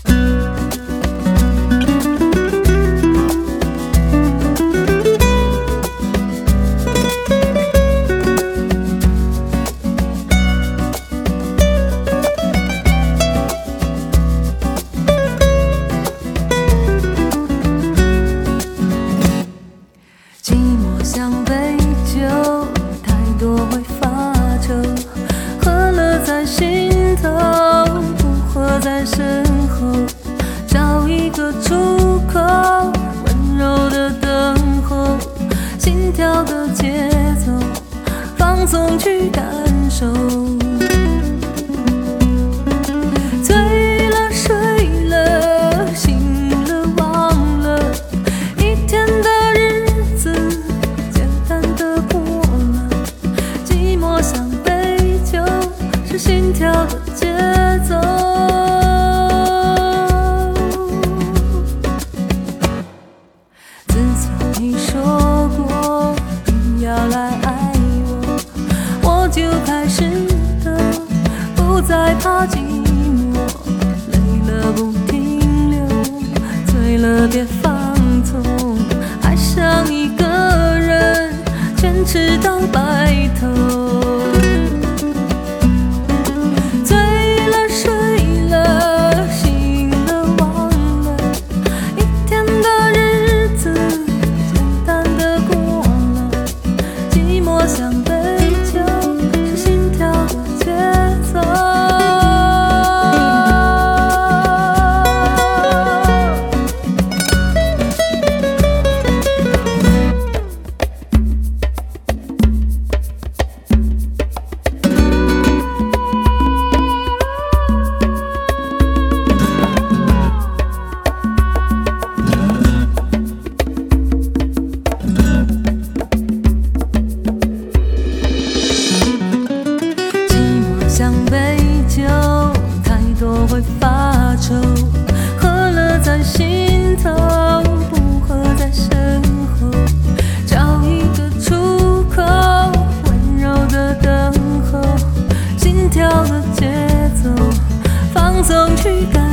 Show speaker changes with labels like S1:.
S1: 像杯酒，太多会发愁，喝了在心头，不喝在身后，找一个出口，温柔的等候，心跳的节奏，放松去感受。醉了睡了醒了忘了，一天的日子简单的过了，寂寞像杯酒，是心跳的节奏。自从你说过你要来爱我，我就开始的不再怕寂寞，累了不停留，醉了别放纵，爱上一个人，坚持到白头。醉了睡了醒了忘了，一天的日子简单的过了，寂寞像杯酒，是心跳的节奏。像杯酒，太多会发愁，喝了在心头，不喝在身后，找一个出口，温柔的等候，心跳的节奏，放松去感